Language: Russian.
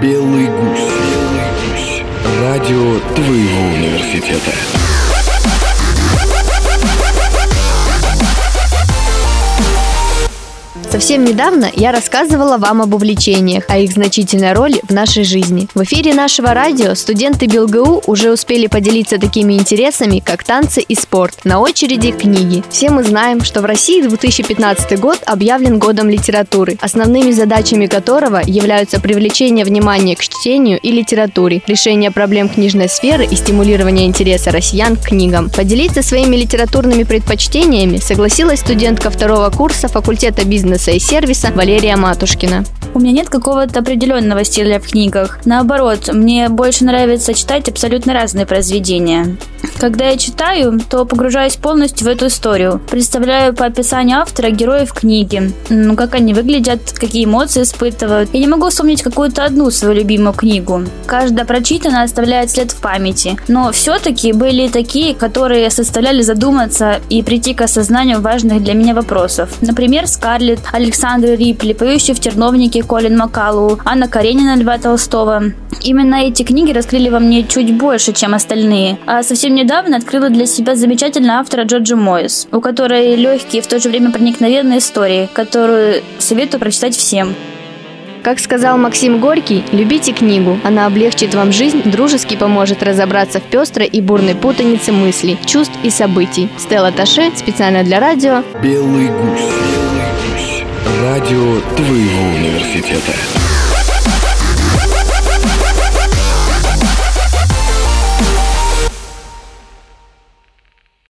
Белый гусь. Радио твоего университета. Совсем недавно я рассказывала вам об увлечениях, о их значительной роли в нашей жизни. В эфире нашего радио студенты БелГУ уже успели поделиться такими интересами, как танцы и спорт. На очереди книги. Все мы знаем, что в России 2015 год объявлен годом литературы, основными задачами которого являются привлечение внимания к чтению и литературе, решение проблем книжной сферы и стимулирование интереса россиян к книгам. Поделиться своими литературными предпочтениями согласилась студентка второго курса факультета бизнеса и сервиса Валерия Матушкина. У меня нет какого-то определенного стиля в книгах. Наоборот, мне больше нравится читать абсолютно разные произведения. Когда я читаю, то погружаюсь полностью в эту историю. Представляю по описанию автора героев книги. Как они выглядят, какие эмоции испытывают. Я не могу вспомнить какую-то одну свою любимую книгу. Каждая прочитанная оставляет след в памяти. Но все-таки были такие, которые заставляли задуматься и прийти к осознанию важных для меня вопросов. Например, «Скарлетт» Александры Рипли, «Поющий в терновнике» Колин Маккаллоу, «Анна Каренина» Льва Толстого. Именно эти книги раскрыли во мне чуть больше, чем остальные. А совсем недавно открыла для себя замечательного автора Джоджи Моис, у которой легкие и в то же время проникновенные истории, которую советую прочитать всем. Как сказал Максим Горький, любите книгу. Она облегчит вам жизнь, дружески поможет разобраться в пестрой и бурной путанице мыслей, чувств и событий. Стелла Таше, специально для радио. Белый гусь. Радио твоего университета.